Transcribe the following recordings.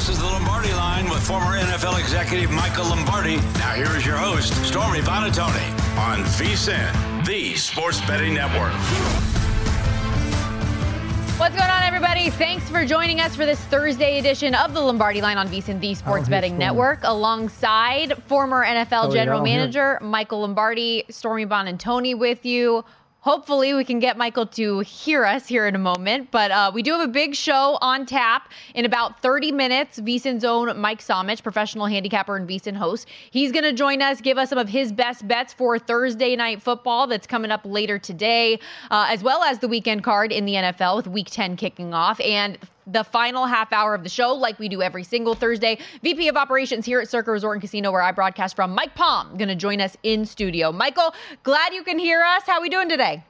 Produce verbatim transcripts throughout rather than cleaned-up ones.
This is the Lombardi Line with former N F L executive Michael Lombardi. Now here is your host, Stormy Buonantony, on VSiN, the Sports Betting Network. What's going on, everybody? Thanks for joining us for this Thursday edition of the Lombardi Line on VSiN, the Sports Betting Network, alongside former N F L oh, General yeah, Manager Michael Lombardi. Stormy Buonantony with you. Hopefully we can get Michael to hear us here in a moment, but uh, we do have a big show on tap in about thirty minutes. VSiN's own Mike Somich, professional handicapper and VSiN host. He's going to join us, give us some of his best bets for Thursday night football that's coming up later today, uh, as well as the weekend card in the N F L with week ten kicking off. And the final half hour of the show, like we do every single Thursday, V P of Operations here at Circa Resort and Casino, where I broadcast from, Mike Palm, going to join us in studio. Michael, glad you can hear us. How are we doing today?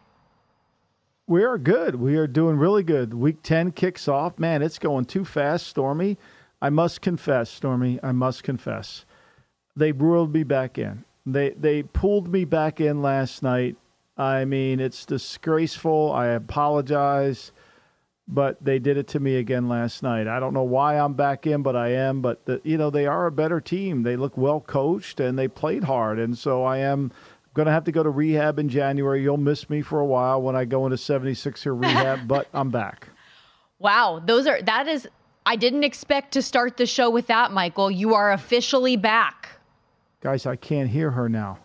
We are good. We are doing really good. Week ten kicks off. Man, it's going too fast, Stormy. I must confess, Stormy, I must confess. They ruled me back in. They they pulled me back in last night. I mean, it's disgraceful. I apologize. But they did it to me again last night. I don't know why I'm back in, but I am. But, the, you know, they are a better team. They look well coached, and they played hard. And so I am going to have to go to rehab in January. You'll miss me for a while when I go into seventy-six-er rehab, but I'm back. Wow. Those are, that is, I didn't expect to start the show with that, Michael. You are officially back. Guys, I can't hear her now.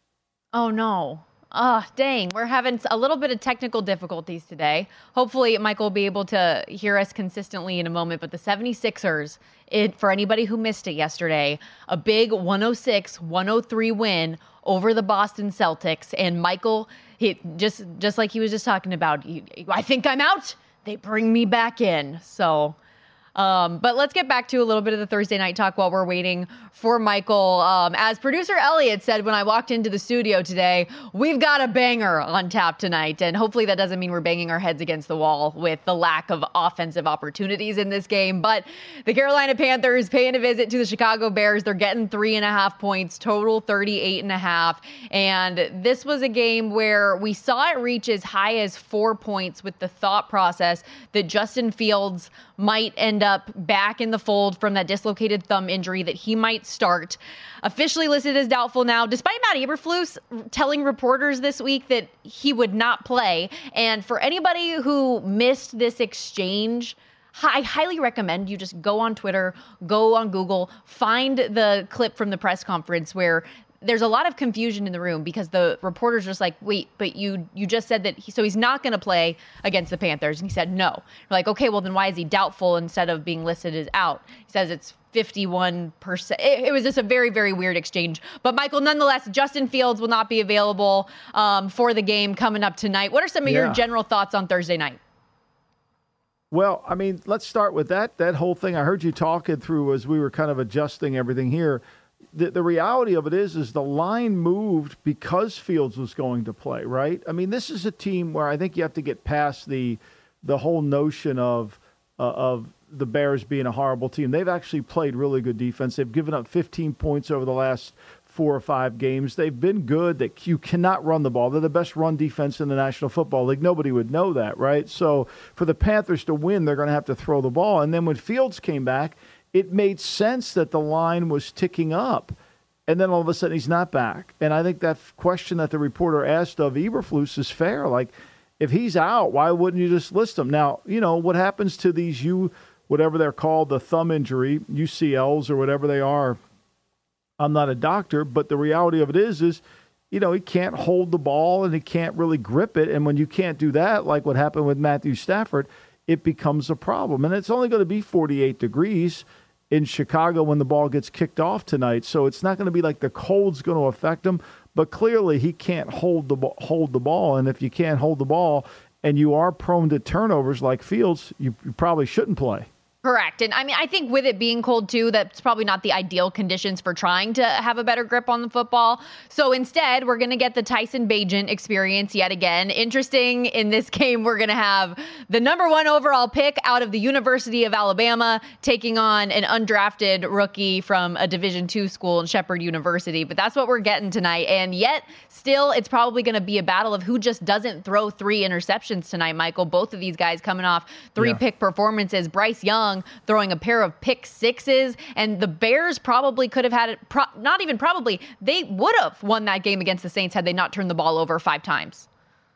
Oh, no. Oh, dang. We're having a little bit of technical difficulties today. Hopefully, Michael will be able to hear us consistently in a moment. But the seventy-sixers, it, for anybody who missed it yesterday, a big one oh six one oh three win over the Boston Celtics. And Michael, he just just like he was just talking about, he, I think I'm out. They bring me back in. So... Um, but let's get back to a little bit of the Thursday night talk while we're waiting for Michael. Um, as producer Elliot said when I walked into the studio today, we've got a banger on tap tonight. And hopefully that doesn't mean we're banging our heads against the wall with the lack of offensive opportunities in this game. But the Carolina Panthers paying a visit to the Chicago Bears. They're getting three and a half points, total thirty-eight and a half. And this was a game where we saw it reach as high as four points with the thought process that Justin Fields might end up back in the fold from that dislocated thumb injury, that he might start. Officially listed as doubtful now, despite Matt Eberflus telling reporters this week that he would not play. And for anybody who missed this exchange, I highly recommend you just go on Twitter, go on Google, find the clip from the press conference where there's a lot of confusion in the room because the reporter's just like, wait, but you you just said that, he, so he's not going to play against the Panthers. And he said, no. We're like, okay, well, then why is he doubtful instead of being listed as out? He says it's fifty-one percent. It, it was just a very, very weird exchange. But Michael, nonetheless, Justin Fields will not be available um, for the game coming up tonight. What are some of yeah. your general thoughts on Thursday night? Well, I mean, let's start with that. That whole thing I heard you talking through as we were kind of adjusting everything here. The, the reality of it is, is the line moved because Fields was going to play, right? I mean, this is a team where I think you have to get past the the whole notion of uh, of the Bears being a horrible team. They've actually played really good defense. They've given up fifteen points over the last four or five games. They've been good. That you cannot run the ball. They're the best run defense in the National Football League. Nobody would know that, right? So for the Panthers to win, they're going to have to throw the ball. And then when Fields came back, it made sense that the line was ticking up. And then all of a sudden he's not back. And I think that question that the reporter asked of Eberflus is fair. Like, if he's out, why wouldn't you just list him? Now, you know, what happens to these U, whatever they're called, the thumb injury, U C Ls or whatever they are, I'm not a doctor, but the reality of it is, is, you know, he can't hold the ball and he can't really grip it. And when you can't do that, like what happened with Matthew Stafford, it becomes a problem. And it's only going to be forty-eight degrees in Chicago when the ball gets kicked off tonight. So it's not going to be like the cold's going to affect him, but clearly he can't hold the hold the ball. And if you can't hold the ball and you are prone to turnovers like Fields, you, you probably shouldn't play. Correct. And I mean, I think with it being cold too, that's probably not the ideal conditions for trying to have a better grip on the football. So instead, we're going to get the Tyson Bagent experience yet again. Interesting, in this game, we're going to have the number one overall pick out of the University of Alabama taking on an undrafted rookie from a Division two school in Shepherd University. But that's what we're getting tonight. And yet, still, it's probably going to be a battle of who just doesn't throw three interceptions tonight, Michael. Both of these guys coming off three yeah. pick performances. Bryce Young Young throwing a pair of pick sixes, and the Bears probably could have had it, pro- not even probably, they would have won that game against the Saints had they not turned the ball over five times.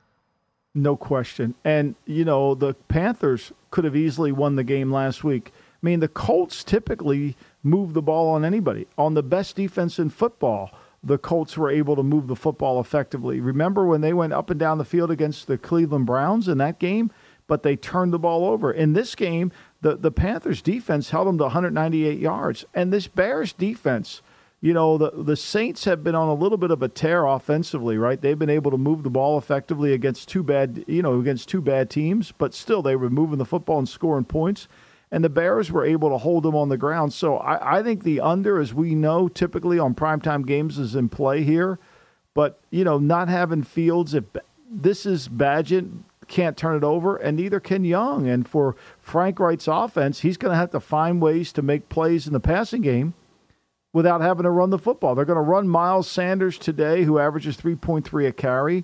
No question. And, you know, the Panthers could have easily won the game last week. I mean, the Colts typically move the ball on anybody. On the best defense in football, the Colts were able to move the football effectively. Remember when they went up and down the field against the Cleveland Browns in that game? But they turned the ball over. In this game, the, the Panthers defense held them to one hundred ninety-eight yards. And this Bears defense, you know, the, the Saints have been on a little bit of a tear offensively, right? They've been able to move the ball effectively against two bad, you know, against two bad teams, but still they were moving the football and scoring points. And the Bears were able to hold them on the ground. So I, I think the under, as we know, typically on primetime games is in play here. But, you know, not having Fields, if this is Badgett, can't turn it over, and neither can Young. And for Frank Wright's offense, he's going to have to find ways to make plays in the passing game without having to run the football. They're going to run Miles Sanders today, who averages three point three a carry.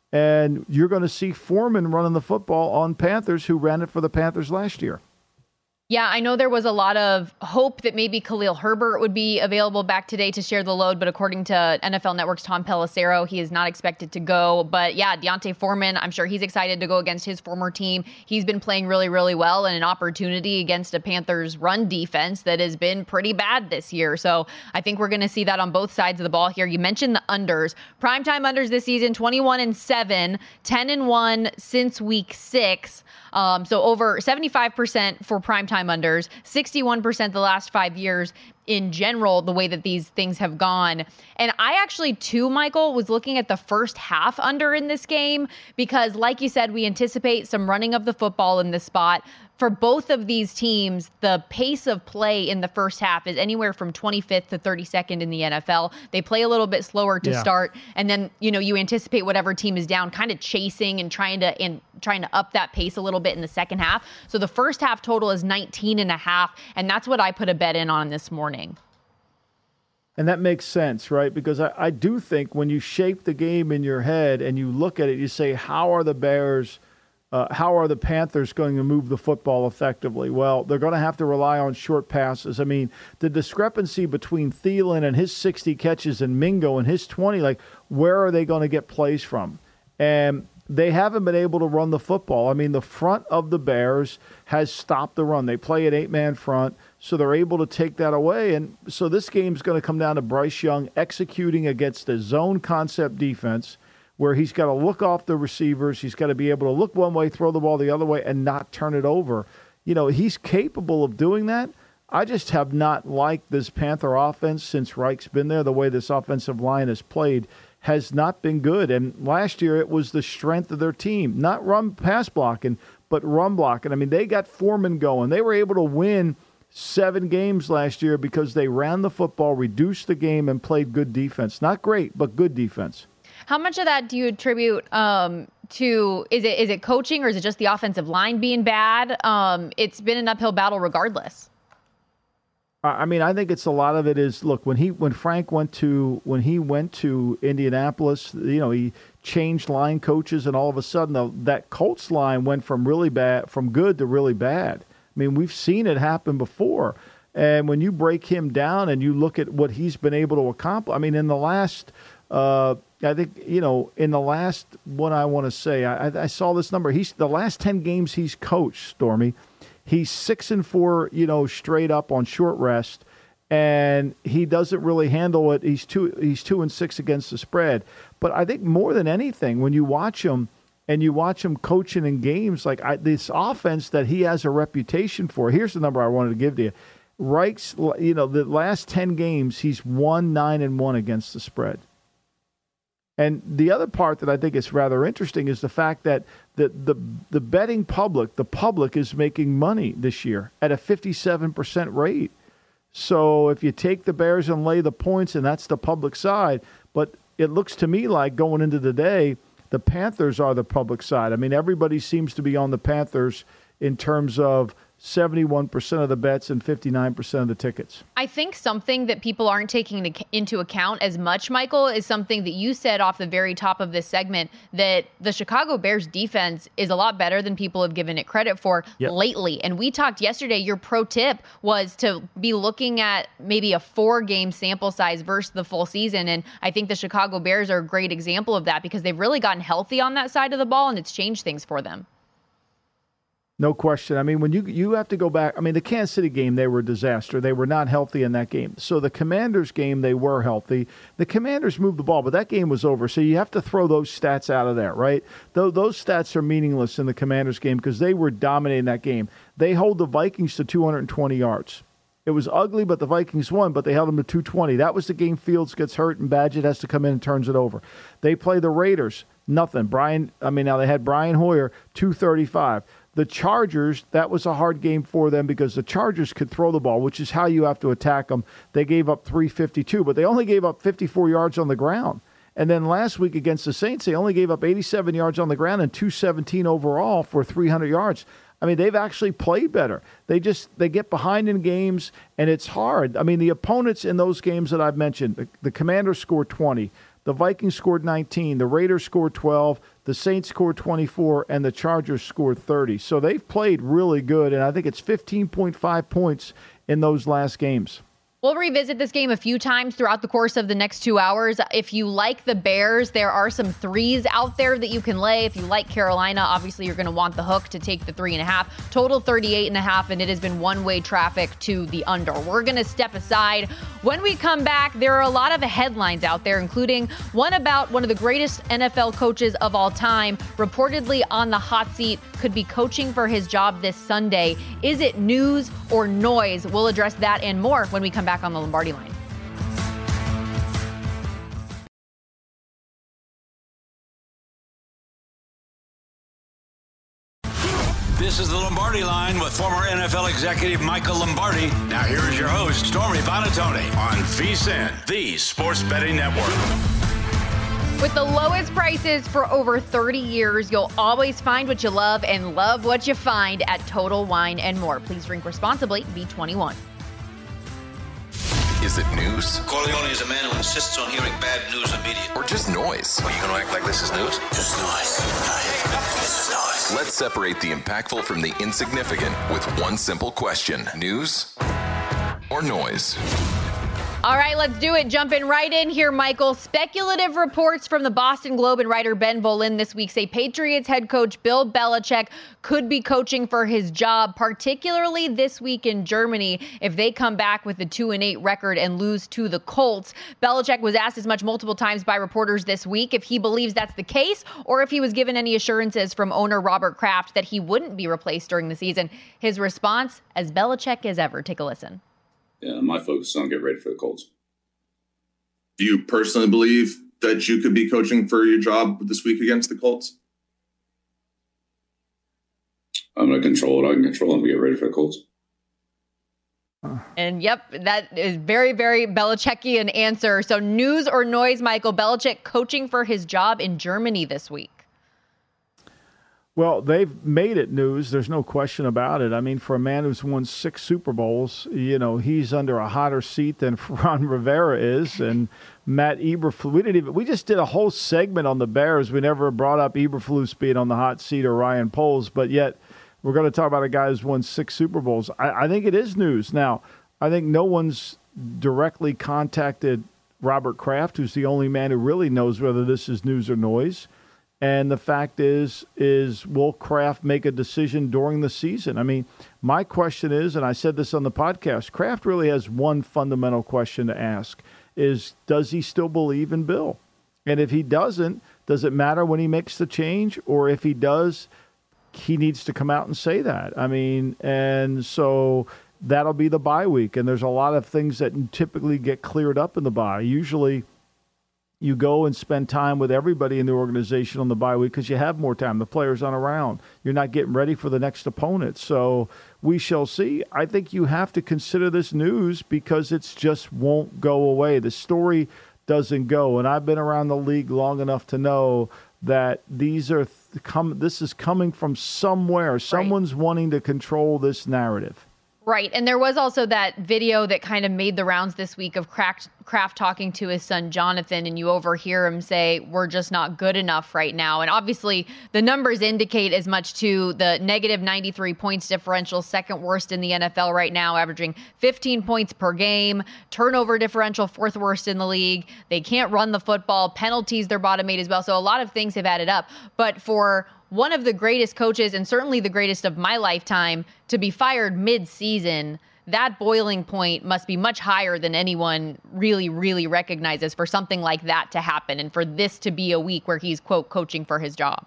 And you're going to see Foreman running the football on Panthers, who ran it for the Panthers last year. Yeah, I know there was a lot of hope that maybe Khalil Herbert would be available back today to share the load, but according to N F L Network's Tom Pelissero, he is not expected to go. But yeah, D'Onta Foreman, I'm sure he's excited to go against his former team. He's been playing really, really well, and an opportunity against a Panthers run defense that has been pretty bad this year. So I think we're going to see that on both sides of the ball here. You mentioned the unders. Primetime unders this season, twenty-one and seven, ten and one since week six. Um, so over seventy-five percent for primetime unders, sixty-one percent the last five years in general, the way that these things have gone. And I actually, too, Michael, was looking at the first half under in this game because, like you said, we anticipate some running of the football in this spot. For both of these teams, the pace of play in the first half is anywhere from twenty-fifth to thirty-second in the N F L. They play a little bit slower to yeah. start, and then you know you anticipate whatever team is down, kind of chasing and trying to and trying to up that pace a little bit in the second half. So the first half total is nineteen and a half, and that's what I put a bet in on this morning. And that makes sense, right? Because I, I do think when you shape the game in your head and you look at it, you say, how are the Bears? Uh, how are the Panthers going to move the football effectively? Well, they're going to have to rely on short passes. I mean, the discrepancy between Thielen and his sixty catches and Mingo and his twenty, like, where are they going to get plays from? And they haven't been able to run the football. I mean, the front of the Bears has stopped the run. They play an eight-man front, so they're able to take that away. And so this game's going to come down to Bryce Young executing against a zone concept defense, where he's got to look off the receivers. He's got to be able to look one way, throw the ball the other way, and not turn it over. You know, he's capable of doing that. I just have not liked this Panther offense since Reich's been there. The way this offensive line has played has not been good. And last year it was the strength of their team, not run pass blocking, but run blocking. I mean, they got Foreman going. They were able to win seven games last year because they ran the football, reduced the game, and played good defense. Not great, but good defense. How much of that do you attribute um, to, is it is it coaching or is it just the offensive line being bad? Um, it's been an uphill battle regardless. I mean, I think it's a lot of it is, look, when he when Frank went to when he went to Indianapolis, you know, he changed line coaches, and all of a sudden the, that Colts line went from really bad, from good to really bad. I mean, we've seen it happen before. And when you break him down and you look at what he's been able to accomplish, I mean, in the last Uh, I think, you know, in the last, what I want to say, I, I saw this number. He's the last ten games he's coached, Stormy, he's six and four, you know, straight up on short rest, and he doesn't really handle it. He's two, he's two and six against the spread. But I think more than anything, when you watch him and you watch him coaching in games, like I, this offense that he has a reputation for. Here's the number I wanted to give to you. Reich's, you know, the last ten games, he's won nine and one against the spread. And the other part that I think is rather interesting is the fact that the, the the betting public, the public is making money this year at a fifty-seven percent rate. So if you take the Bears and lay the points, and that's the public side, but it looks to me like going into the day, the Panthers are the public side. I mean, everybody seems to be on the Panthers in terms of seventy-one percent of the bets and fifty-nine percent of the tickets. I think something that people aren't taking into account as much, Michael, is something that you said off the very top of this segment, that the Chicago Bears defense is a lot better than people have given it credit for yep. lately. And we talked yesterday, your pro tip was to be looking at maybe a four-game sample size versus the full season. And I think the Chicago Bears are a great example of that because they've really gotten healthy on that side of the ball, and it's changed things for them. No question. I mean, when you you have to go back, I mean, the Kansas City game, they were a disaster. They were not healthy in that game. So the Commanders game, they were healthy. The Commanders moved the ball, but that game was over. So you have to throw those stats out of there, right? Though those stats are meaningless in the Commanders game because they were dominating that game. They hold the Vikings to two hundred twenty yards. It was ugly, but the Vikings won, but they held them to two twenty. That was the game Fields gets hurt and Badgett has to come in and turns it over. They play the Raiders, nothing. Brian, I mean, now they had Brian Hoyer, two thirty-five. The Chargers, that was a hard game for them because the Chargers could throw the ball, which is how you have to attack them. They gave up three fifty-two, but they only gave up fifty-four yards on the ground. And then last week against the Saints, they only gave up eighty-seven yards on the ground and two seventeen overall for three hundred yards. I mean, they've actually played better. They just they get behind in games, and it's hard. I mean, the opponents in those games that I've mentioned, the, the Commanders scored twenty. The Vikings scored nineteen, the Raiders scored twelve, the Saints scored twenty-four, and the Chargers scored thirty. So they've played really good, and I think it's fifteen point five points in those last games. We'll revisit this game a few times throughout the course of the next two hours. If you like the Bears, there are some threes out there that you can lay. If you like Carolina, obviously you're going to want the hook to take the three and a half. Total thirty-eight and a half, and it has been one-way traffic to the under. We're going to step aside. When we come back, there are a lot of headlines out there, including one about one of the greatest N F L coaches of all time, reportedly on the hot seat, could be coaching for his job this Sunday. Is it news or noise? We'll address that and more when we come back on the Lombardi Line. This is the Lombardi Line with former N F L executive Michael Lombardi. Now here is your host, Stormy Buonantony, on VSiN, the Sports Betting Network. With the lowest prices for over thirty years, you'll always find what you love and love what you find at Total Wine and More. Please drink responsibly. Be twenty-one. Is it news? Corleone is a man who insists on hearing bad news immediately. Or just noise? Are you going to act like this is news? Just noise. This is noise. Let's separate the impactful from the insignificant with one simple question. News or noise? All right, let's do it. Jumping right in here, Michael. Speculative reports from the Boston Globe and writer Ben Volin this week say Patriots head coach Bill Belichick could be coaching for his job, particularly this week in Germany, if they come back with a two and eight record and lose to the Colts. Belichick was asked as much multiple times by reporters this week if he believes that's the case or if he was given any assurances from owner Robert Kraft that he wouldn't be replaced during the season. His response, as Belichick as ever. Take a listen. Yeah, my focus is on get ready for the Colts. Do you personally believe that you could be coaching for your job this week against the Colts? I'm going to control it. I can control them to get ready for the Colts. And yep, that is very, very Belichickian answer. So news or noise, Michael? Belichick coaching for his job in Germany this week. Well, they've made it news. There's no question about it. I mean, for a man who's won six Super Bowls, you know, he's under a hotter seat than Ron Rivera is. And Matt Eberflus, we didn't even, we just did a whole segment on the Bears. We never brought up Eberflus being on the hot seat or Ryan Poles, but yet we're going to talk about a guy who's won six Super Bowls. I, I think it is news. Now, I think no one's directly contacted Robert Kraft, who's the only man who really knows whether this is news or noise. And the fact is, is will Kraft make a decision during the season? I mean, my question is, and I said this on the podcast, Kraft really has one fundamental question to ask, is does he still believe in Bill? And if he doesn't, does it matter when he makes the change? Or if he does, he needs to come out and say that. I mean, and so that'll be the bye week. And there's a lot of things that typically get cleared up in the bye. Usually, you go and spend time with everybody in the organization on the bye week because you have more time. The players aren't around. You're not getting ready for the next opponent. So we shall see. I think you have to consider this news because it just won't go away. The story doesn't go. And I've been around the league long enough to know that these are th- come. This is coming from somewhere. Someone's right. wanting to control this narrative. Right. And there was also that video that kind of made the rounds this week of Kraft, Kraft talking to his son, Jonathan, and you overhear him say, we're just not good enough right now. And obviously the numbers indicate as much too. The negative ninety-three points differential, second worst in the N F L right now, averaging fifteen points per game. Turnover differential, fourth worst in the league. They can't run the football. Penalties, they're bottom eight as well. So a lot of things have added up. But for one of the greatest coaches, and certainly the greatest of my lifetime, to be fired mid-season, that boiling point must be much higher than anyone really, really recognizes for something like that to happen and for this to be a week where he's, quote, coaching for his job.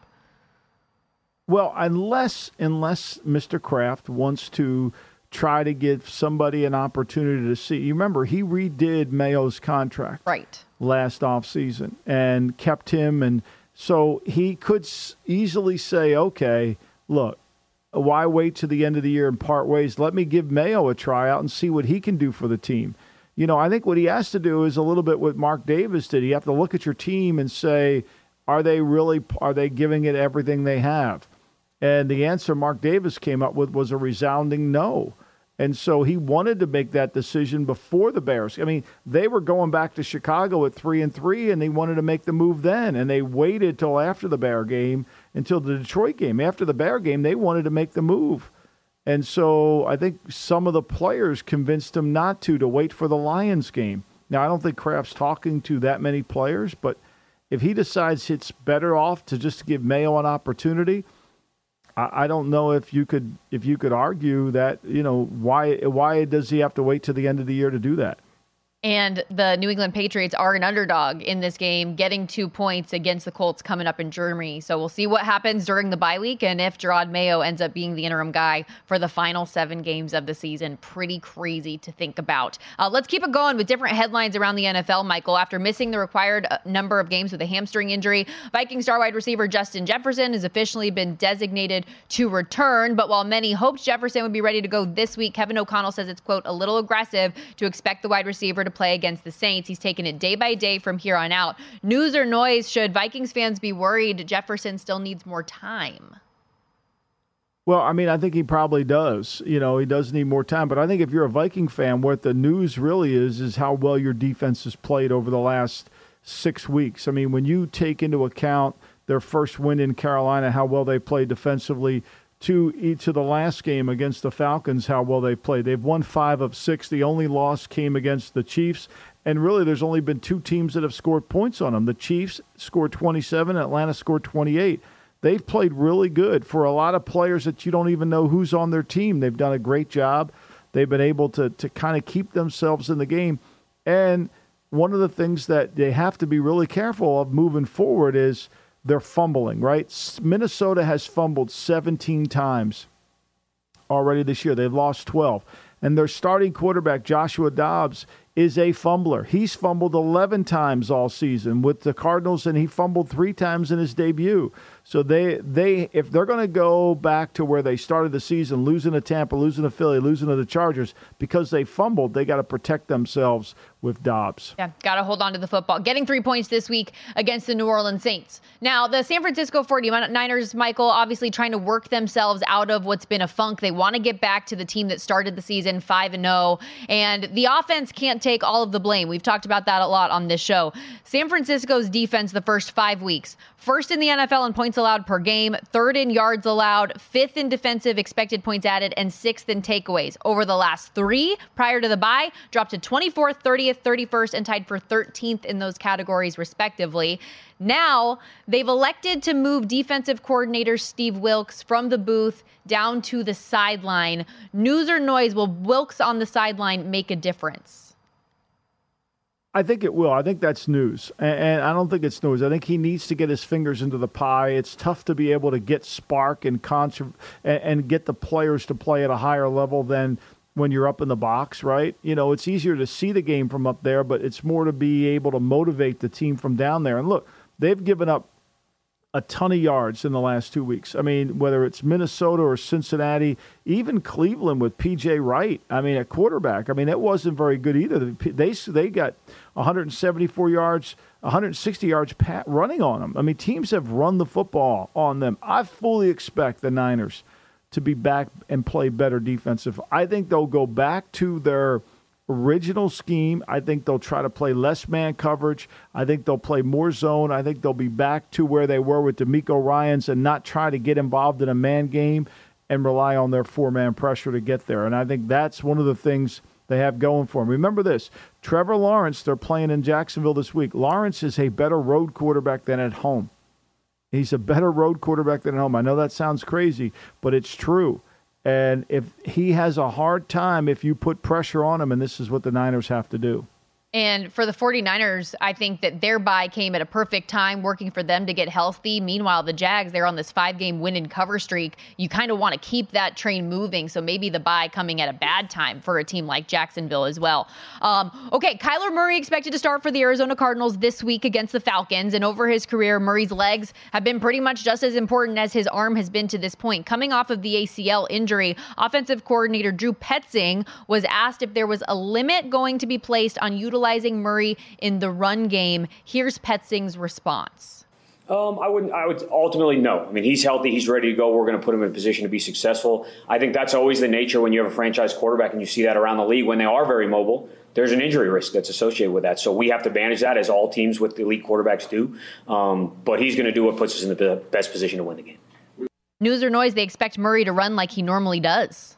Well, unless unless Mister Kraft wants to try to give somebody an opportunity to see. You remember, he redid Mayo's contract right last offseason and kept him, and so he could easily say, okay, look, why wait to the end of the year and part ways? Let me give Mayo a tryout and see what he can do for the team. You know, I think what he has to do is a little bit what Mark Davis did. You have to look at your team and say, are they really, are they giving it everything they have? And the answer Mark Davis came up with was a resounding no. And so he wanted to make that decision before the Bears. I mean, they were going back to Chicago at three and three, and they wanted to make the move then. And they waited till after the Bear game, until the Detroit game. After the Bear game, they wanted to make the move. And so I think some of the players convinced him not to, to wait for the Lions game. Now, I don't think Kraft's talking to that many players, but if he decides it's better off to just give Mayo an opportunity, I don't know if you could if you could argue that, you know, why why does he have to wait to the end of the year to do that? And the New England Patriots are an underdog in this game, getting two points against the Colts coming up in Germany. So we'll see what happens during the bye week and if Gerard Mayo ends up being the interim guy for the final seven games of the season. Pretty crazy to think about. Uh, let's keep it going with different headlines around the N F L, Michael. After missing the required number of games with a hamstring injury, Viking star wide receiver Justin Jefferson has officially been designated to return. But while many hoped Jefferson would be ready to go this week, Kevin O'Connell says it's, quote, a little aggressive to expect the wide receiver to play against the Saints. He's taken it day by day from here on out. News or noise, should Vikings fans be worried Jefferson still needs more time? Well, I mean, I think he probably does. You know, he does need more time. But I think if you're a Viking fan, what the news really is, is how well your defense has played over the last six weeks. I mean, when you take into account their first win in Carolina, how well they played defensively, to each of the last game against the Falcons, how well they played. They've won five of six. The only loss came against the Chiefs. And really, there's only been two teams that have scored points on them. The Chiefs scored twenty-seven, Atlanta scored twenty-eight. They've played really good. For a lot of players that you don't even know who's on their team, they've done a great job. They've been able to, to kind of keep themselves in the game. And one of the things that they have to be really careful of moving forward is they're fumbling, right? Minnesota has fumbled seventeen times already this year. They've lost twelve. And their starting quarterback, Joshua Dobbs, is a fumbler. He's fumbled eleven times all season with the Cardinals, and he fumbled three times in his debut. So they, they, if they're going to go back to where they started the season, losing to Tampa, losing to Philly, losing to the Chargers, because they fumbled, they got to protect themselves with Dobbs. Yeah, got to hold on to the football. Getting three points this week against the New Orleans Saints. Now, the San Francisco forty-niners, Michael, obviously trying to work themselves out of what's been a funk. They want to get back to the team that started the season five and oh, and the offense can't take all of the blame. We've talked about that a lot on this show. San Francisco's defense the first five weeks, first in the N F L in points allowed per game, third in yards allowed, fifth in defensive expected points added, and sixth in takeaways. Over the last three, prior to the bye, dropped to twenty-fourth, thirtieth, thirty-first, and tied for thirteenth in those categories, respectively. Now, they've elected to move defensive coordinator Steve Wilks from the booth down to the sideline. News or noise, will Wilks on the sideline make a difference? I think it will. I think that's news. And I don't think it's news. I think he needs to get his fingers into the pie. It's tough to be able to get spark and contra- and get the players to play at a higher level than when you're up in the box, right? You know, it's easier to see the game from up there, but it's more to be able to motivate the team from down there. And look, they've given up a ton of yards in the last two weeks. I mean, whether it's Minnesota or Cincinnati, even Cleveland with P J Wright, I mean, at quarterback, I mean, it wasn't very good either. They they got one hundred seventy-four yards, one hundred sixty yards pat running on them. I mean, teams have run the football on them. I fully expect the Niners to be back and play better defensive. I think they'll go back to their original scheme. I think they'll try to play less man coverage. I think they'll play more zone. I think they'll be back to where they were with DeMeco Ryans and not try to get involved in a man game and rely on their four-man pressure to get there. And I think that's one of the things they have going for them. Remember this, Trevor Lawrence, they're playing in Jacksonville this week. Lawrence is a better road quarterback than at home. He's a better road quarterback than at home. I know that sounds crazy, but it's true. And if he has a hard time, if you put pressure on him, and this is what the Niners have to do. And for the 49ers, I think that their bye came at a perfect time, working for them to get healthy. Meanwhile, the Jags, they're on this five-game win and cover streak. You kind of want to keep that train moving, so maybe the bye coming at a bad time for a team like Jacksonville as well. Um, okay, Kyler Murray expected to start for the Arizona Cardinals this week against the Falcons, and over his career, Murray's legs have been pretty much just as important as his arm has been to this point. Coming off of the A C L injury, offensive coordinator Drew Petzing was asked if there was a limit going to be placed on utilizing Murray in the run game. Here's Petzing's response. Um, I wouldn't. I would ultimately no. I mean, he's healthy. He's ready to go. We're going to put him in a position to be successful. I think that's always the nature when you have a franchise quarterback, and you see that around the league when they are very mobile. There's an injury risk that's associated with that. So we have to manage that, as all teams with elite quarterbacks do. Um, but he's going to do what puts us in the best position to win the game. News or noise, they expect Murray to run like he normally does.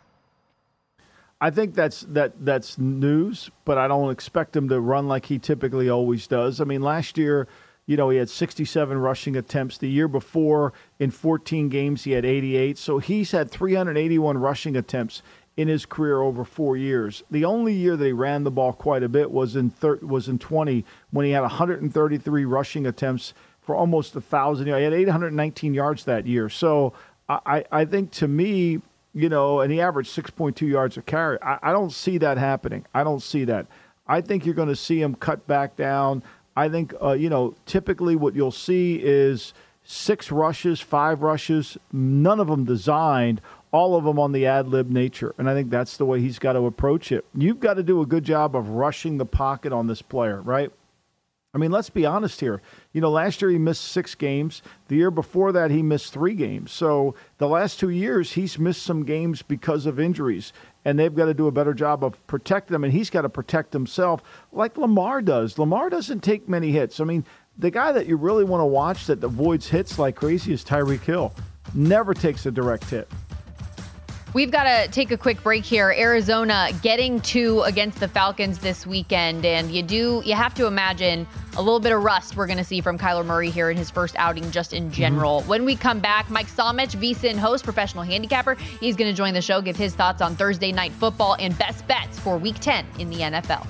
I think that's that that's news, but I don't expect him to run like he typically always does. I mean, last year, you know, he had sixty-seven rushing attempts. The year before, in fourteen games, he had eighty-eight. So he's had three hundred eighty-one rushing attempts in his career over four years. The only year that he ran the ball quite a bit was in thir- was in twenty, when he had one hundred thirty-three rushing attempts for almost one thousand yards. He had eight hundred nineteen yards that year. So I, I think, to me, you know, and he averaged six point two yards a carry. I, I don't see that happening. I don't see that. I think you're going to see him cut back down. I think, uh, you know, typically what you'll see is six rushes, five rushes, none of them designed, all of them on the ad-lib nature. And I think that's the way he's got to approach it. You've got to do a good job of rushing the pocket on this player, right? I mean, let's be honest here. You know, last year he missed six games. The year before that, he missed three games. So the last two years, he's missed some games because of injuries. And they've got to do a better job of protecting him. And he's got to protect himself like Lamar does. Lamar doesn't take many hits. I mean, the guy that you really want to watch that avoids hits like crazy is Tyreek Hill. Never takes a direct hit. We've got to take a quick break here. Arizona getting two against the Falcons this weekend, and you do you have to imagine a little bit of rust we're going to see from Kyler Murray here in his first outing just in general. Mm-hmm. When we come back, Mike Somich, VSiN host, professional handicapper, he's going to join the show, give his thoughts on Thursday Night Football and best bets for Week ten in the N F L.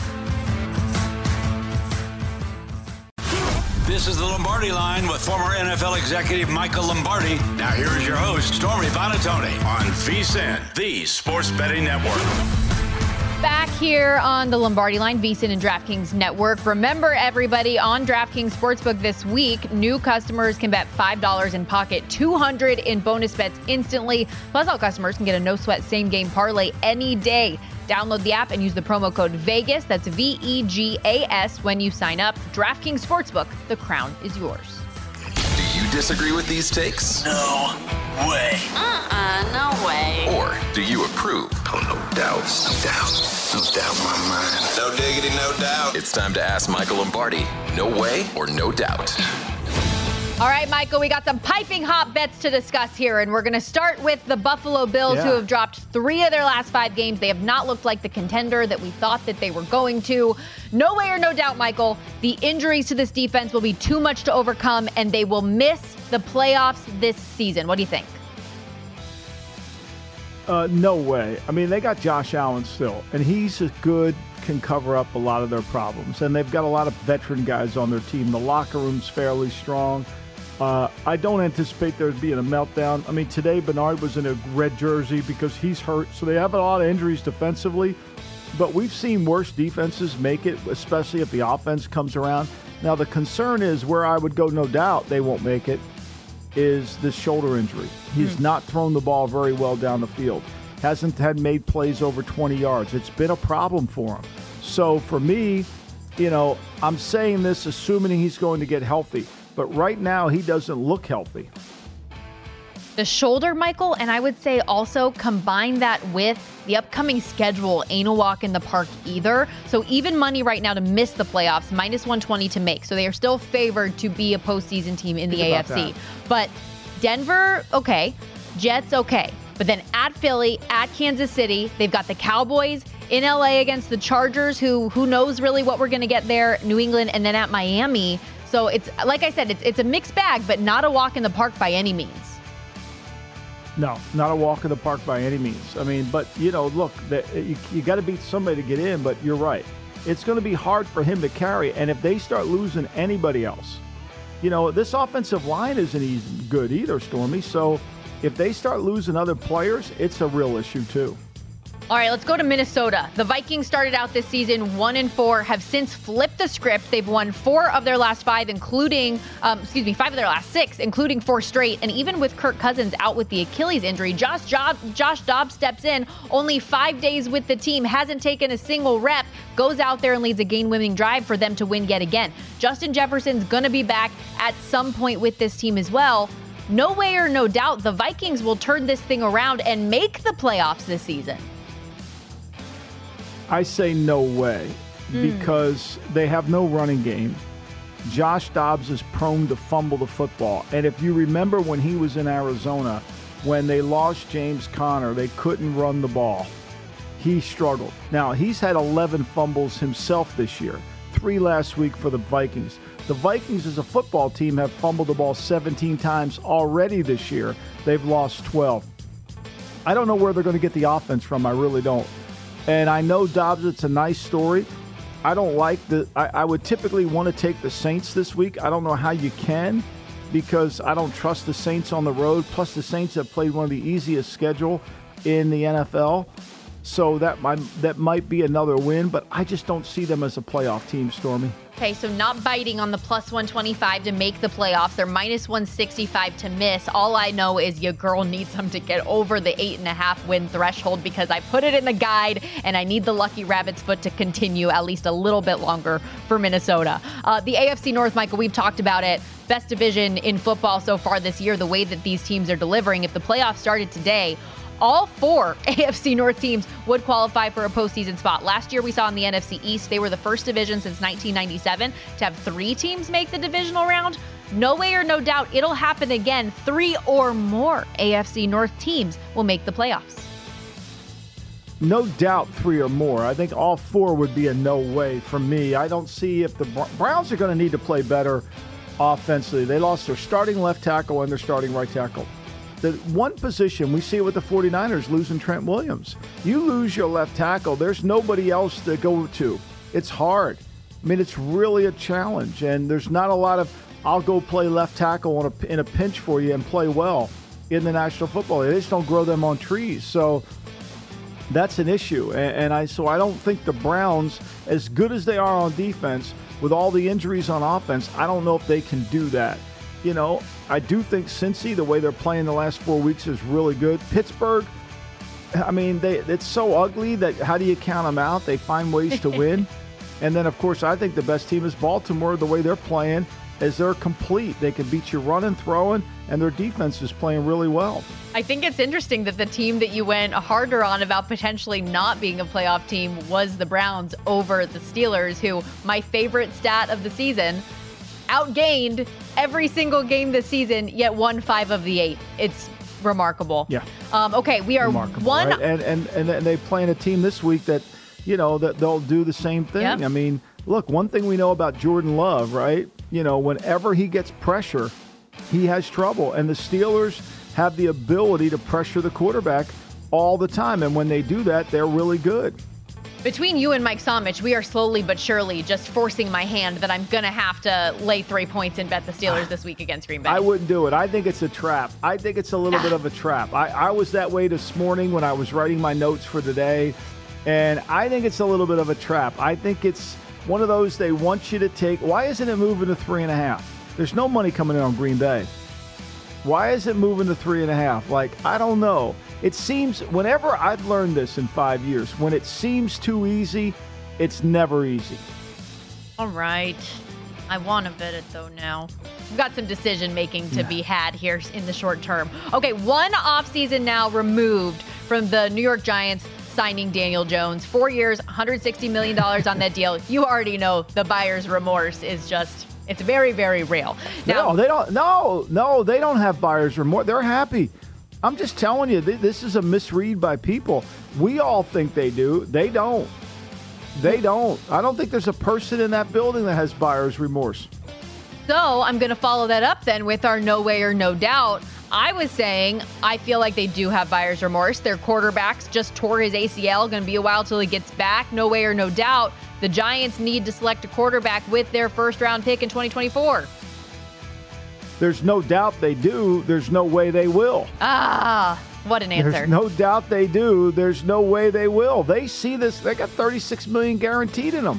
This is the Lombardi Line with former N F L executive Michael Lombardi. Now here is your host, Stormy Buonantony, on VSiN, the Sports Betting Network. Back here on the Lombardi Line, VSiN and DraftKings Network. Remember, everybody, on DraftKings Sportsbook this week, new customers can bet five dollars in pocket, two hundred dollars in bonus bets instantly. Plus, all customers can get a no-sweat same-game parlay any day. Download the app and use the promo code VEGAS, that's V E G A S, when you sign up. DraftKings Sportsbook, the crown is yours. Do you disagree with these takes? No way. Uh-uh, no way. Or do you approve? Oh, no doubt. No doubt. No doubt in my mind. No diggity, no doubt. It's time to ask Michael Lombardi, no way or no doubt. All right, Michael, we got some piping hot bets to discuss here, and we're going to start with the Buffalo Bills, yeah. who have dropped three of their last five games. They have not looked like the contender that we thought that they were going to. No way or no doubt, Michael, the injuries to this defense will be too much to overcome, and they will miss the playoffs this season. What do you think? Uh, no way. I mean, they got Josh Allen still, and he's as good, can cover up a lot of their problems. And they've got a lot of veteran guys on their team. The locker room's fairly strong. Uh, I don't anticipate there being a meltdown. I mean, today Bernard was in a red jersey because he's hurt, so they have a lot of injuries defensively. But we've seen worse defenses make it, especially if the offense comes around. Now, the concern is where I would go, no doubt, they won't make it, is this shoulder injury. He's hmm. not thrown the ball very well down the field. Hasn't had made plays over twenty yards. It's been a problem for him. So for me, you know, I'm saying this assuming he's going to get healthy. But right now, he doesn't look healthy. The shoulder, Michael, and I would say also combine that with the upcoming schedule ain't a walk in the park either. So even money right now to miss the playoffs, minus one twenty to make. So they are still favored to be a postseason team in the A F C. But Denver, okay. Jets, okay. But then at Philly, at Kansas City, they've got the Cowboys in L A against the Chargers, who who knows really what we're going to get there, New England, and then at Miami. So it's, like I said, it's it's a mixed bag, but not a walk in the park by any means. No, not a walk in the park by any means. I mean, but, you know, look, the, you, you got to beat somebody to get in, but you're right. It's going to be hard for him to carry, and if they start losing anybody else, you know, this offensive line isn't even good either, Stormy, so if they start losing other players, it's a real issue too. All right, let's go to Minnesota. The Vikings started out this season one and four, have since flipped the script. They've won four of their last five, including, um, excuse me, five of their last six, including four straight. And even with Kirk Cousins out with the Achilles injury, Josh, Job, Josh Dobbs steps in, only five days with the team, hasn't taken a single rep, goes out there and leads a game-winning drive for them to win yet again. Justin Jefferson's going to be back at some point with this team as well. No way or no doubt, the Vikings will turn this thing around and make the playoffs this season. I say no way Mm. because they have no running game. Josh Dobbs is prone to fumble the football. And if you remember when he was in Arizona, when they lost James Conner, they couldn't run the ball. He struggled. Now, he's had eleven fumbles himself this year, three last week for the Vikings. The Vikings as a football team have fumbled the ball seventeen times already this year. They've lost twelve. I don't know where they're going to get the offense from. I really don't. And I know Dobbs, it's a nice story. I don't like the I, I would typically want to take the Saints this week. I don't know how you can because I don't trust the Saints on the road. Plus the Saints have played one of the easiest schedule in the N F L. So that might, that might be another win, but I just don't see them as a playoff team, Stormy. Okay, so not biting on the plus one twenty-five to make the playoffs. They're minus one sixty-five to miss. All I know is your girl needs them to get over the eight and a half win threshold because I put it in the guide and I need the lucky rabbit's foot to continue at least a little bit longer for Minnesota. Uh, the A F C North, Michael, we've talked about it. Best division in football so far this year, the way that these teams are delivering. If the playoffs started today, all four A F C North teams would qualify for a postseason spot. Last year we saw in the N F C East, they were the first division since nineteen ninety-seven to have three teams make the divisional round. No way or no doubt it'll happen again. Three or more A F C North teams will make the playoffs. No doubt three or more. I think all four would be a no way for me. I don't see if the Browns are going to need to play better offensively. They lost their starting left tackle and their starting right tackle. The one position, we see it with the 49ers losing Trent Williams. You lose your left tackle, there's nobody else to go to. It's hard. I mean, it's really a challenge, and there's not a lot of, I'll go play left tackle on a, in a pinch for you and play well in the National Football League. They just don't grow them on trees. So that's an issue. And, and I so I don't think the Browns, as good as they are on defense, with all the injuries on offense, I don't know if they can do that. You know, I do think Cincy, the way they're playing the last four weeks, is really good. Pittsburgh, I mean, they it's so ugly that how do you count them out? They find ways to win. And then, of course, I think the best team is Baltimore, the way they're playing, is they're complete. They can beat you running, throwing, and their defense is playing really well. I think it's interesting that the team that you went harder on about potentially not being a playoff team was the Browns over the Steelers, who, my favorite stat of the season, outgained every single game this season, yet won five of the eight. It's remarkable. Yeah. Um, okay, we are remarkable, one. Right? And, and and and they playing a team this week that, you know, that they'll do the same thing. Yep. I mean, look, one thing we know about Jordan Love, right? You know, whenever he gets pressure, he has trouble. And the Steelers have the ability to pressure the quarterback all the time. And when they do that, they're really good. Between you and Mike Somich, we are slowly but surely just forcing my hand that I'm going to have to lay three points and bet the Steelers this week against Green Bay. I wouldn't do it. I think it's a trap. I think it's a little bit of a trap. I, I was that way this morning when I was writing my notes for today, and I think it's a little bit of a trap. I think it's one of those they want you to take. Why isn't it moving to three and a half? There's no money coming in on Green Bay. Why is it moving to three and a half? Like, I don't know. It seems, whenever I've learned this in five years, when it seems too easy, it's never easy. All right. I want to bet it, though, now. We've got some decision-making to yeah. be had here in the short term. Okay, one offseason now removed from the New York Giants signing Daniel Jones. Four years, one hundred sixty million dollars on that deal. You already know the buyer's remorse is just, it's very, very real. Now, no, they don't, no, no, they don't have buyer's remorse. They're happy. I'm just telling you, this is a misread by people. We all think they do. They don't. They don't. I don't think there's a person in that building that has buyer's remorse. So I'm going to follow that up then with our no way or no doubt. I was saying I feel like they do have buyer's remorse. Their quarterbacks just tore his A C L. Going to be a while till he gets back. No way or no doubt. The Giants need to select a quarterback with their first round pick in twenty twenty-four. There's no doubt they do. There's no way they will. Ah, what an answer. There's no doubt they do. There's no way they will. They see this. They got thirty-six million dollars guaranteed in them.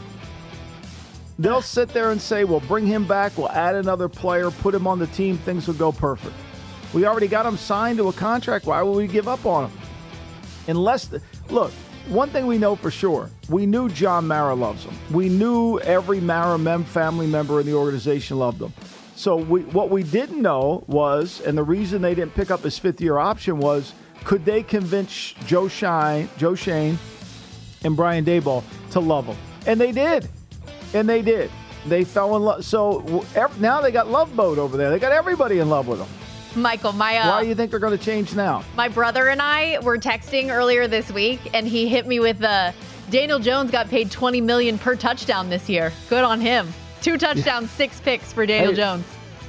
They'll sit there and say, well, bring him back. We'll add another player, put him on the team. Things will go perfect. We already got him signed to a contract. Why would we give up on him? Unless, the, look, one thing we know for sure, we knew John Mara loves him. We knew every Mara mem- family member in the organization loved him. So we, what we didn't know was, and the reason they didn't pick up his fifth-year option was, could they convince Joe Shine, Joe Shane and Brian Daboll to love him? And they did. And they did. They fell in love. So now they got Love Boat over there. They got everybody in love with them. Michael, my uh, why do you think they're going to change now? My brother and I were texting earlier this week, and he hit me with the Daniel Jones got paid twenty million dollars per touchdown this year. Good on him. Two touchdowns, yeah. six picks for Daniel hey, Jones.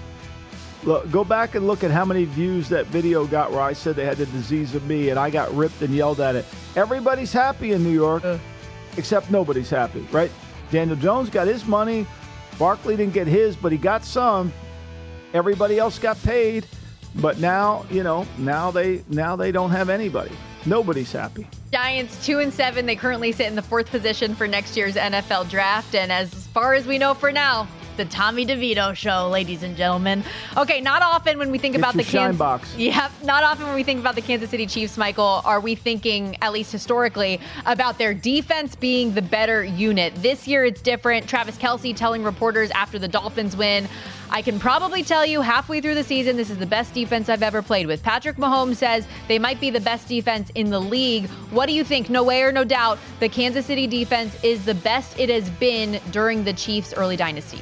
Look, go back and look at how many views that video got where I said they had the disease of me, and I got ripped and yelled at it. Everybody's happy in New York, uh. except nobody's happy, right? Daniel Jones got his money. Barkley didn't get his, but he got some. Everybody else got paid. But now, you know, now they now they don't have anybody. Nobody's happy. Giants two and seven. They currently sit in the fourth position for next year's N F L draft. And as far as we know for now, the Tommy DeVito show, ladies and gentlemen. Okay, not often when we think Get about the Kansas box. Yeah, not often when we think about the Kansas City Chiefs, Michael, are we thinking, at least historically, about their defense being the better unit. This year it's different. Travis Kelce telling reporters after the Dolphins win, I can probably tell you halfway through the season, this is the best defense I've ever played with. Patrick Mahomes says they might be the best defense in the league. What do you think? No way or no doubt, the Kansas City defense is the best it has been during the Chiefs' early dynasty.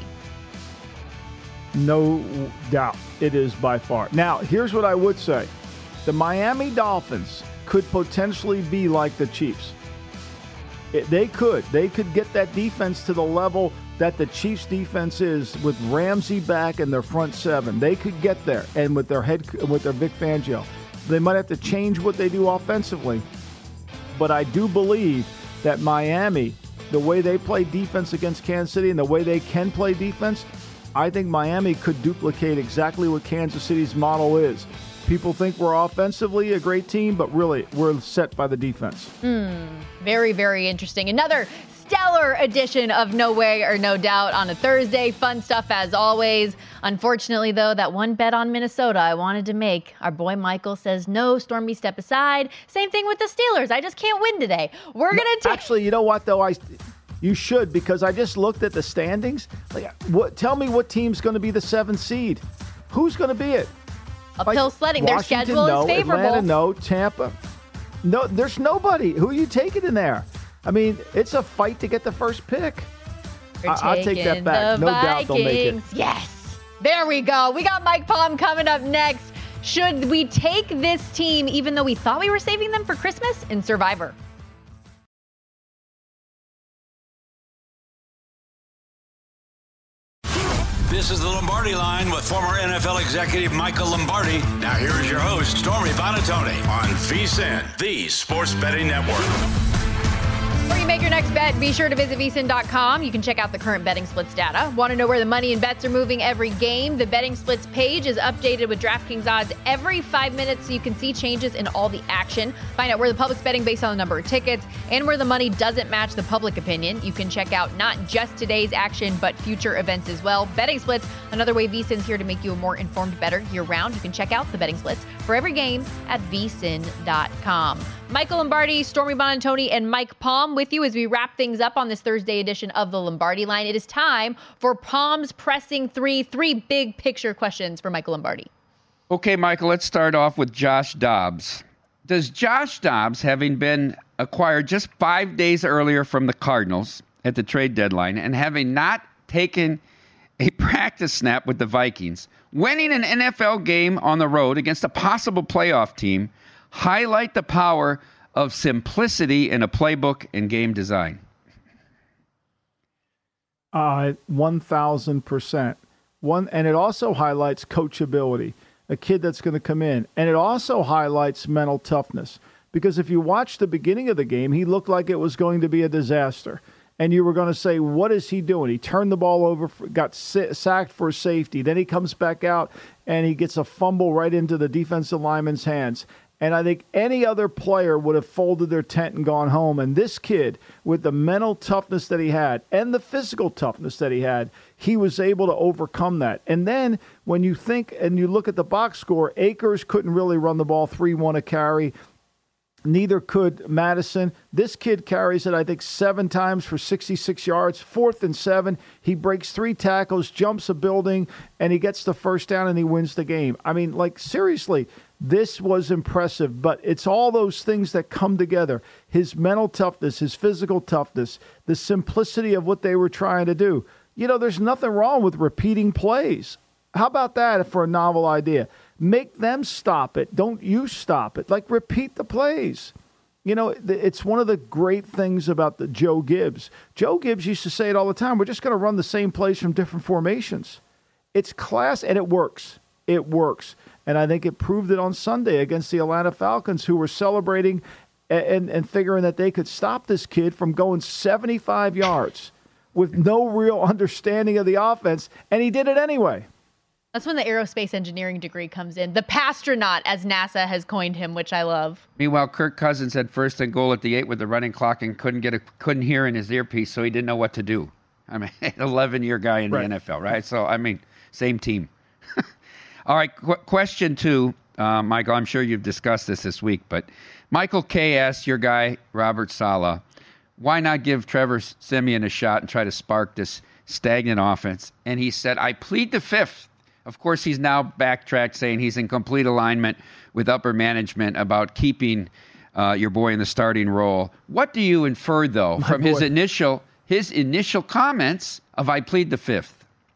No doubt it is by far. Now, here's what I would say. The Miami Dolphins could potentially be like the Chiefs. It, they could. They could get that defense to the level that the Chiefs defense is with Ramsey back and their front seven. They could get there, and with their head, with their Vic Fangio. They might have to change what they do offensively. But I do believe that Miami, the way they play defense against Kansas City and the way they can play defense, I think Miami could duplicate exactly what Kansas City's model is. People think we're offensively a great team, but really, we're set by the defense. Mm, very, very interesting. Another stellar edition of No Way or No Doubt on a Thursday. Fun stuff as always. Unfortunately, though, that one bet on Minnesota I wanted to make, our boy Michael says, no, Stormy, step aside. Same thing with the Steelers. I just can't win today. We're no, going to take... Actually, you know what, though? I... You should, because I just looked at the standings. Like, what? Tell me what team's going to be the seventh seed. Who's going to be it? Uphill like, sledding. Washington, Their schedule no. is favorable. Atlanta, no. Tampa. No, there's nobody. Who are you taking in there? I mean, it's a fight to get the first pick. We're I- I'll take that back. No doubt they'll make it. Yes. There we go. We got Mike Palm coming up next. Should we take this team, even though we thought we were saving them for Christmas, in Survivor? This is the Lombardi Line with former N F L executive Michael Lombardi. Now here is your host, Stormy Buonantony, on V S I N, the Sports Betting Network. Before you make your next bet, be sure to visit V S I N dot com. You can check out the current betting splits data. Want to know where the money and bets are moving every game? The betting splits page is updated with DraftKings odds every five minutes so you can see changes in all the action. Find out where the public's betting based on the number of tickets and where the money doesn't match the public opinion. You can check out not just today's action, but future events as well. Betting splits, another way V S I N's here to make you a more informed bettor year-round. You can check out the betting splits for every game at V S I N dot com. Michael Lombardi, Stormy Buonantony, and Mike Palm with you as we wrap things up on this Thursday edition of the Lombardi Line. It is time for Palm's Pressing Three, three big picture questions for Michael Lombardi. Okay, Michael, let's start off with Josh Dobbs. Does Josh Dobbs, having been acquired just five days earlier from the Cardinals at the trade deadline and having not taken a practice snap with the Vikings, winning an N F L game on the road against a possible playoff team, highlight the power of simplicity in a playbook and game design? Uh, one thousand percent. One, and it also highlights coachability, a kid that's going to come in. And it also highlights mental toughness. Because if you watch the beginning of the game, he looked like it was going to be a disaster. And you were going to say, what is he doing? He turned the ball over, got sacked for safety. Then he comes back out and he gets a fumble right into the defensive lineman's hands. And I think any other player would have folded their tent and gone home. And this kid, with the mental toughness that he had and the physical toughness that he had, he was able to overcome that. And then when you think and you look at the box score, Akers couldn't really run the ball three one a carry. Neither could Madison. This kid carries it, I think, seven times for sixty-six yards. Fourth and seven. He breaks three tackles, jumps a building, and he gets the first down and he wins the game. I mean, like, seriously, this was impressive. But it's all those things that come together. His mental toughness, his physical toughness, the simplicity of what they were trying to do. You know, there's nothing wrong with repeating plays. How about that for a novel idea? Make them stop it. Don't you stop it. Like, repeat the plays. You know, it's one of the great things about the Joe Gibbs. Joe Gibbs used to say it all the time. We're just going to run the same plays from different formations. It's class, and it works. It works. And I think it proved it on Sunday against the Atlanta Falcons, who were celebrating and, and, and figuring that they could stop this kid from going seventy-five yards with no real understanding of the offense, and he did it anyway. That's when the aerospace engineering degree comes in. The Pastronaut, as NASA has coined him, which I love. Meanwhile, Kirk Cousins had first and goal at the eight with the running clock and couldn't get a couldn't hear in his earpiece, so he didn't know what to do. I mean, eleven-year guy in right. the N F L, right? So, I mean, same team. All right, qu- question two, uh, Michael. I'm sure you've discussed this this week, but Michael K. asked your guy, Robert Saleh, why not give Trevor Siemian a shot and try to spark this stagnant offense? And he said, I plead the fifth. Of course, he's now backtracked, saying he's in complete alignment with upper management about keeping uh, your boy in the starting role. What do you infer, though, My from boy. his initial his initial comments of I plead the fifth?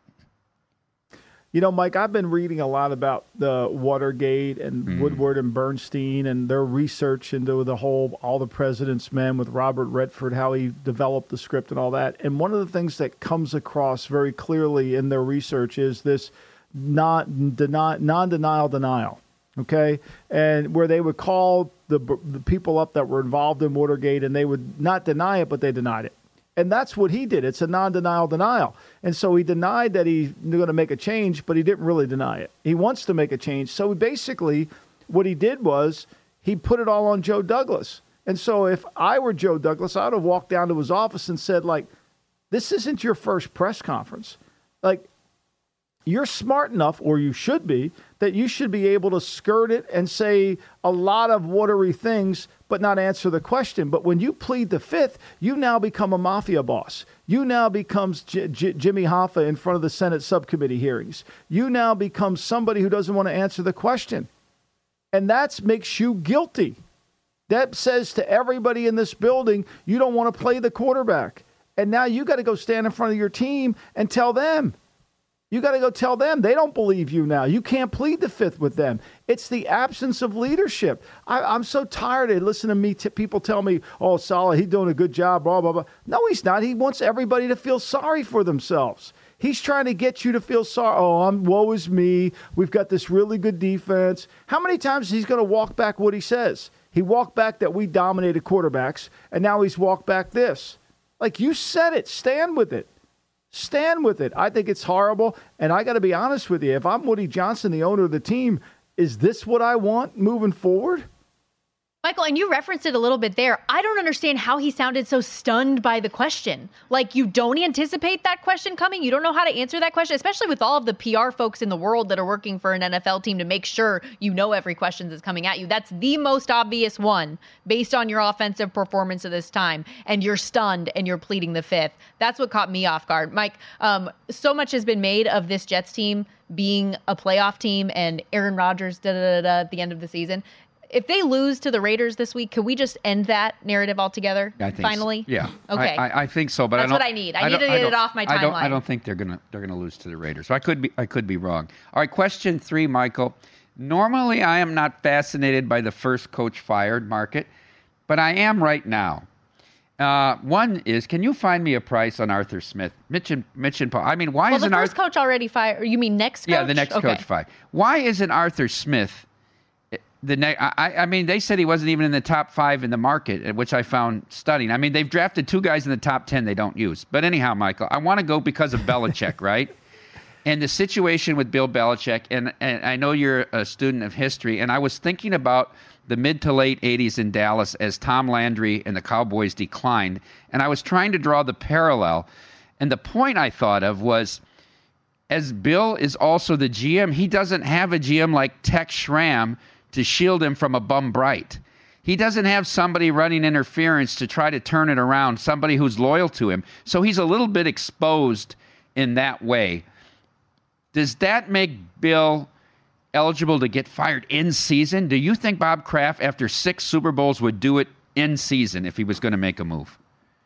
You know, Mike, I've been reading a lot about the Watergate and mm. Woodward and Bernstein and their research into the whole All the President's Men with Robert Redford, how he developed the script and all that. And one of the things that comes across very clearly in their research is this non deny, non-denial denial, okay? And where they would call the, the people up that were involved in Watergate and they would not deny it, but they denied it. And that's what he did. It's a non-denial denial. And so he denied that he's going to make a change, but he didn't really deny it. He wants to make a change. So basically what he did was he put it all on Joe Douglas. And so if I were Joe Douglas, I would have walked down to his office and said, like, this isn't your first press conference. Like, you're smart enough, or you should be, that you should be able to skirt it and say a lot of watery things, but not answer the question. But when you plead the fifth, you now become a mafia boss. You now becomes J- J- Jimmy Hoffa in front of the Senate subcommittee hearings. You now become somebody who doesn't want to answer the question. And that makes you guilty. That says to everybody in this building, you don't want to play the quarterback. And now you got to go stand in front of your team and tell them. You got to go tell them. They don't believe you now. You can't plead the fifth with them. It's the absence of leadership. I, I'm so tired of listening to me. T- people tell me, oh, Saleh, he's doing a good job, blah, blah, blah. No, he's not. He wants everybody to feel sorry for themselves. He's trying to get you to feel sorry. Oh, I'm, woe is me. We've got this really good defense. How many times is he going to walk back what he says? He walked back that we dominated quarterbacks, and now he's walked back this. Like, you said it. Stand with it. Stand with it. I think it's horrible. And I got to be honest with you. If I'm Woody Johnson, the owner of the team, is this what I want moving forward? Michael, and you referenced it a little bit there. I don't understand how he sounded so stunned by the question. Like, you don't anticipate that question coming? You don't know how to answer that question, especially with all of the P R folks in the world that are working for an N F L team to make sure you know every question that's coming at you. That's the most obvious one based on your offensive performance of this time. And you're stunned and you're pleading the fifth. That's what caught me off guard. Mike, um, so much has been made of this Jets team being a playoff team and Aaron Rodgers da, da, da, da, at the end of the season. If they lose to the Raiders this week, can we just end that narrative altogether? I think finally? So. Yeah. Okay. I, I, I think so, but that's I don't, what I need. I, I need to get it off my timeline. I don't, I don't think they're gonna they're gonna lose to the Raiders. So I could be I could be wrong. All right, question three, Michael. Normally, I am not fascinated by the first coach fired market, but I am right now. Uh, one is, can you find me a price on Arthur Smith? Mitch and Mitch and Paul. I mean, why well, isn't the first Arthur, coach already fired? You mean next coach? Yeah, the next okay. coach fired. Why isn't Arthur Smith? The ne- I, I mean, they said he wasn't even in the top five in the market, which I found stunning. I mean, they've drafted two guys in the top ten they don't use. But anyhow, Michael, I want to go because of Belichick, right? And the situation with Bill Belichick, and, and I know you're a student of history, and I was thinking about the mid to late eighties in Dallas as Tom Landry and the Cowboys declined, and I was trying to draw the parallel. And the point I thought of was, as Bill is also the G M, he doesn't have a G M like Tex Schramm to shield him from a Bum Bright. He doesn't have somebody running interference to try to turn it around, somebody who's loyal to him. So he's a little bit exposed in that way. Does that make Bill eligible to get fired in season? Do you think Bob Kraft, after six Super Bowls, would do it in season if he was going to make a move?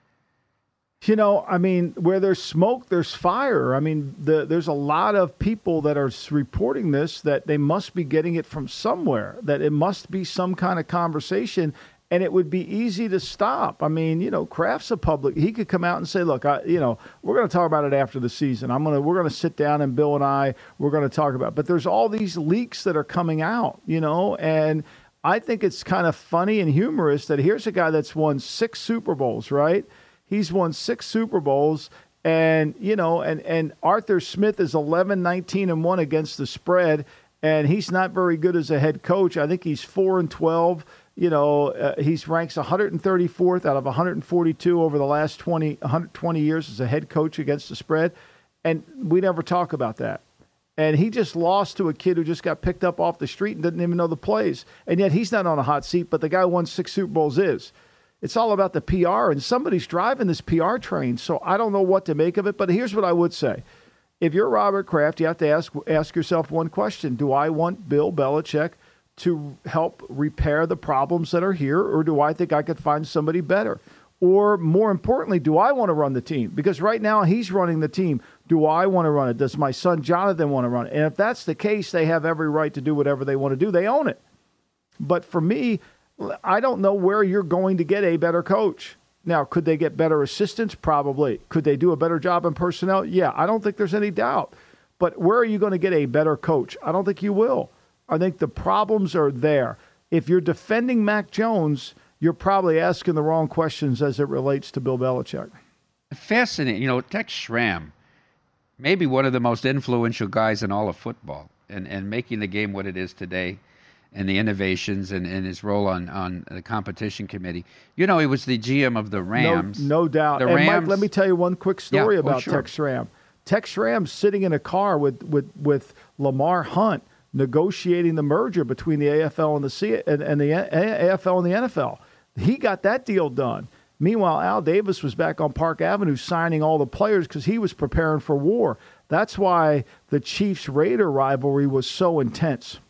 You know, I mean, where there's smoke, there's fire. I mean, the, there's a lot of people that are reporting this that they must be getting it from somewhere, that it must be some kind of conversation, and it would be easy to stop. I mean, you know, Kraft's a public. He could come out and say, look, I, you know, we're going to talk about it after the season. I'm going to, we're going to sit down, and Bill and I, we're going to talk about it. But there's all these leaks that are coming out, you know, and I think it's kind of funny and humorous that here's a guy that's won six Super Bowls, right? He's won six Super Bowls, and, you know, and, and Arthur Smith is eleven, nineteen, and one against the spread, and he's not very good as a head coach. I think he's four and twelve. You know, uh, he's ranks one hundred thirty-fourth out of one hundred forty-two over the last twenty, one hundred twenty years as a head coach against the spread, and we never talk about that. And he just lost to a kid who just got picked up off the street and didn't even know the plays, and yet he's not on a hot seat, but the guy who won six Super Bowls is. It's all about the P R, and somebody's driving this P R train, so I don't know what to make of it. But here's what I would say. If you're Robert Kraft, you have to ask ask yourself one question. Do I want Bill Belichick to help repair the problems that are here, or do I think I could find somebody better? Or more importantly, do I want to run the team? Because right now he's running the team. Do I want to run it? Does my son Jonathan want to run it? And if that's the case, they have every right to do whatever they want to do. They own it. But for me, I don't know where you're going to get a better coach. Now, could they get better assistants? Probably. Could they do a better job in personnel? Yeah, I don't think there's any doubt. But where are you going to get a better coach? I don't think you will. I think the problems are there. If you're defending Mac Jones, you're probably asking the wrong questions as it relates to Bill Belichick. Fascinating. You know, Tex Schramm, maybe one of the most influential guys in all of football, and, and making the game what it is today, and the innovations and, and his role on, on the competition committee. You know, he was the G M of the Rams. No, no doubt. The and Rams, Mike, let me tell you one quick story yeah, about oh, sure. Tex Schramm. Tex Schramm's sitting in a car with, with, with Lamar Hunt negotiating the merger between the A F L and the C and, and the A F L and the N F L. He got that deal done. Meanwhile, Al Davis was back on Park Avenue signing all the players because he was preparing for war. That's why the Chiefs-Raider rivalry was so intense.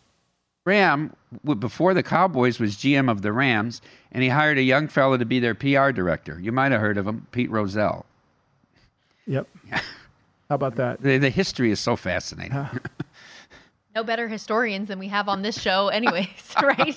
Ram, before the Cowboys, was G M of the Rams, and he hired a young fellow to be their P R director. You might have heard of him, Pete Rozelle. Yep. How about that? The, the history is so fascinating. Huh. No better historians than we have on this show anyways, right?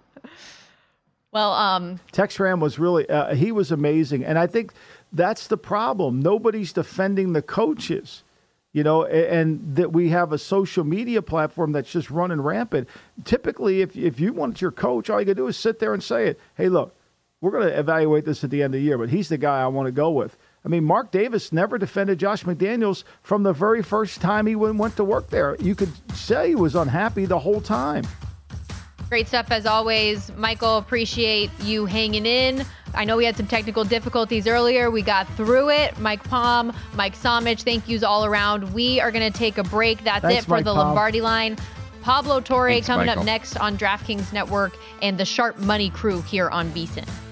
Well, um, Tex Schramm was really, uh, he was amazing. And I think that's the problem. Nobody's defending the coaches. You know, and that we have a social media platform that's just running rampant. Typically, if if you want your coach, all you got to do is sit there and say it. Hey, look, we're going to evaluate this at the end of the year, but he's the guy I want to go with. I mean, Mark Davis never defended Josh McDaniels from the very first time he went to work there. You could say he was unhappy the whole time. Great stuff as always. Michael, appreciate you hanging in. I know we had some technical difficulties earlier. We got through it. Mike Palm, Mike Somich, thank yous all around. We are going to take a break. That's Thanks, it for Mike the Palm. Lombardi Line. Pablo Torre Thanks, coming Michael. up next on DraftKings Network and the Sharp Money Crew here on VSiN.